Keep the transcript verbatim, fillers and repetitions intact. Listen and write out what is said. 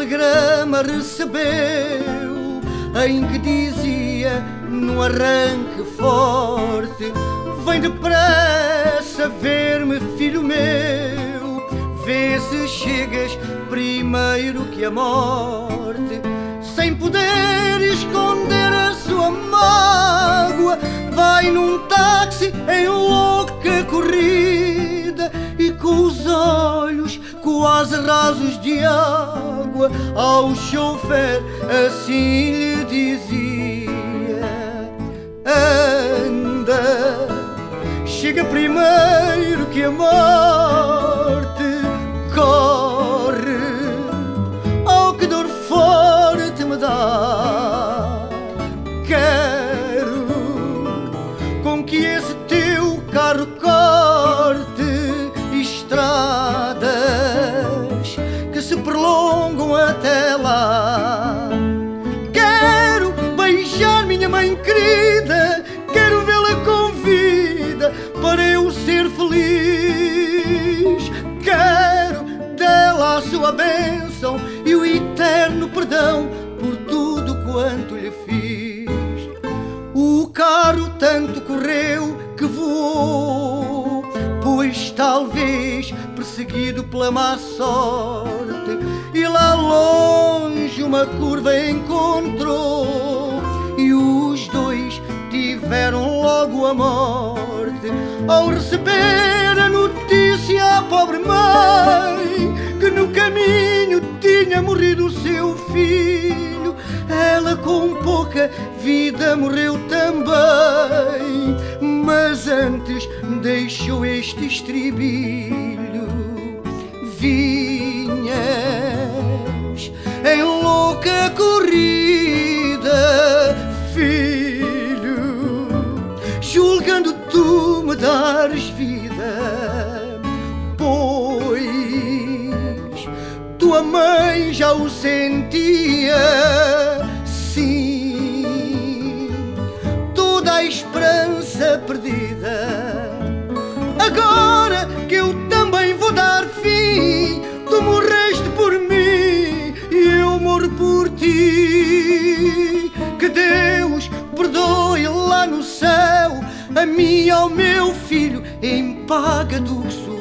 telegrama recebeu em que dizia num arranque forte: vem depressa ver-me, filho meu, vê se chegas primeiro que a morte. Sem poder esconder a sua mágoa, vai num táxi em louca corrida e com os olhos quase rasos de água ao chofer assim lhe dizia: anda, chega primeiro que a morte. Corre, oh que dor forte me dá. Quero com que esse teu carro corte estradas que se prolongam até lá. Quero beijar minha mãe querida, quero vê-la com vida para eu ser feliz. Quero dela a sua bênção e o eterno perdão por tudo quanto lhe fiz. O carro tanto correu que voou, pois talvez perseguido pela má sorte, e lá longe uma curva encontrou e os dois tiveram logo a morte. Ao receber a notícia, a pobre mãe, que no caminho tinha morrido o seu filho, ela com pouca vida morreu também, mas antes deixou este estribilho: vinhas em louca corrida, filho, julgando tu me dares vida, pois tua mãe já o sentia. Sim, toda a esperança perdida. Agora que eu também vou dar fim, tu morreste por mim e eu morro por ti. Que Deus perdoe lá no céu a mim e ao meu filho em paga do que sou.